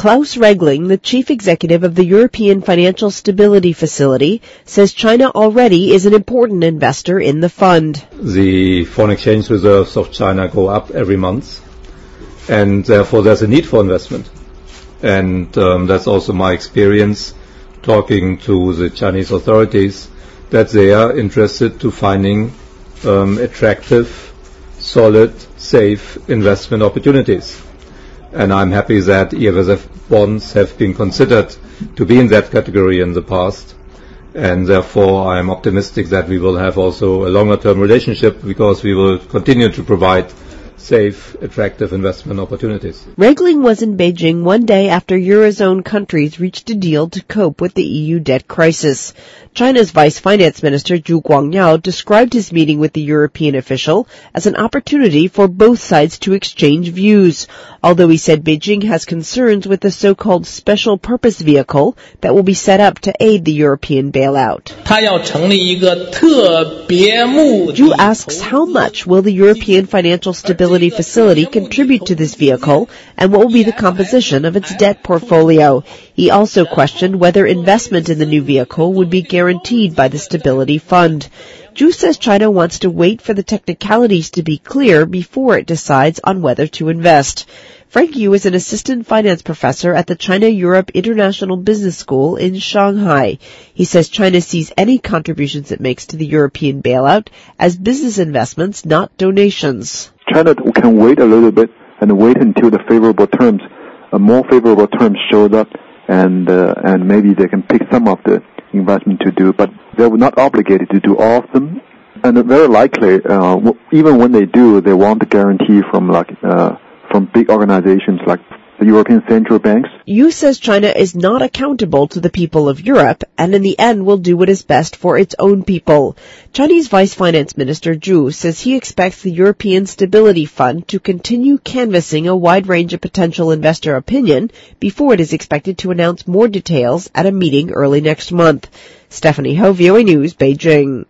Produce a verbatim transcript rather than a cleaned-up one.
Klaus Regling, the chief executive of the European Financial Stability Facility, says China already is an important investor in the fund. The foreign exchange reserves of China go up every month, and therefore there's a need for investment. And um, that's also my experience talking to the Chinese authorities, that they are interested to finding um, attractive, solid, safe investment opportunities. And I'm happy that E F S F bonds have been considered to be in that category in the past. And therefore, I'm optimistic that we will have also a longer-term relationship, because we will continue to provide safe, attractive investment opportunities. Regling was in Beijing one day after Eurozone countries reached a deal to cope with the E U debt crisis. China's Vice Finance Minister Zhu Guangyao described his meeting with the European official as an opportunity for both sides to exchange views, although he said Beijing has concerns with the so-called special purpose vehicle that will be set up to aid the European bailout. Zhu asks how much will the European Financial Stability Facility contribute to this vehicle, and what will be the composition of its debt portfolio. He also questioned whether investment in the new vehicle would be guaranteed by the Stability Fund. Zhu says China wants to wait for the technicalities to be clear before it decides on whether to invest. Frank Yu is an assistant finance professor at the China-Europe International Business School in Shanghai. He says China sees any contributions it makes to the European bailout as business investments, not donations. China can wait a little bit and wait until the favorable terms, uh, more favorable terms show up, and uh, and maybe they can pick some of the investment to do, but they were not obligated to do all of them. And very likely, uh, even when they do, they want a guarantee from like uh, from big organizations like the European central banks. Yu says China is not accountable to the people of Europe, and in the end will do what is best for its own people. Chinese Vice Finance Minister Zhu says he expects the European Stability Fund to continue canvassing a wide range of potential investor opinion before it is expected to announce more details at a meeting early next month. Stephanie Ho, V O A News, Beijing.